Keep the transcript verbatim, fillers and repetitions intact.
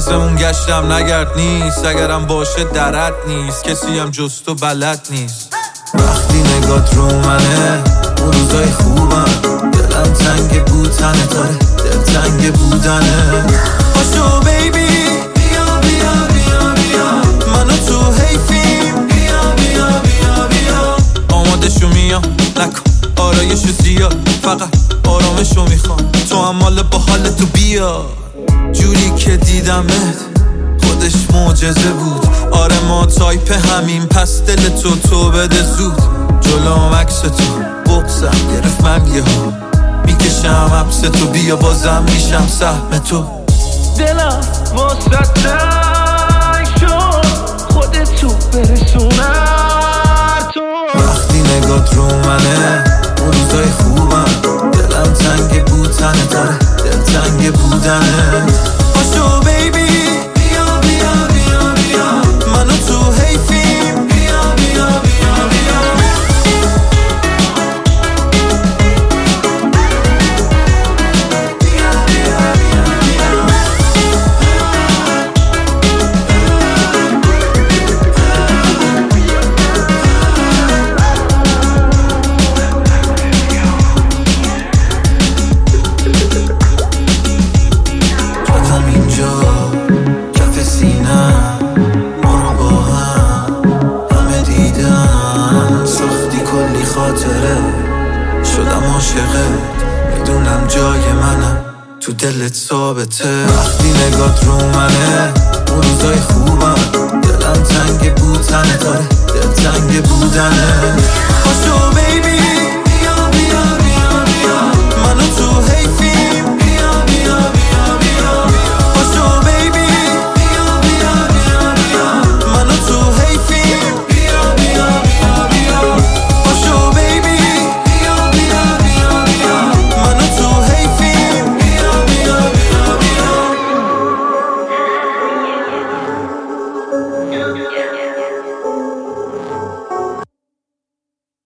مثمون گشتم نگرد نیست، اگرم باشه درد نیست، کسی هم جز تو بلد نیست. وقتی نگات رو منه اون روزای خوبم، دلم تنگ بود تنه تاره دل تنگ بودنه. پاشو بیبی بیا بیا بیا بیا، منو تو حیفیم، بیا بیا بیا بیا. آمادشو میام نکن آرایشو زیاد، فقط آرامشو میخوام، تو هم مال با حال تو بیا. جوری که دیدمت خودش معجزه بود، آره ما تایپ همین، پس دل تو تو بده زود. جلوم عکس تو بغزم گرفت من یه ها، میکشم حبس تو، بیا بازم میشم سهم تو. دلم واسه تنگ شد خودتو برسونم تو. وقتی نگات رو منه اون روزای خوبم، دلم تنگ بود تنه تاره دل تنگ بودنه. پاشو بیبی بیا بیا بیا بیا، منو تو حیفیم، بیا بیا بیا بیا. شدم عاشقت، میدونم جای منم تو دلت ثابته. وقتی نگات رو منه اون روزای خوب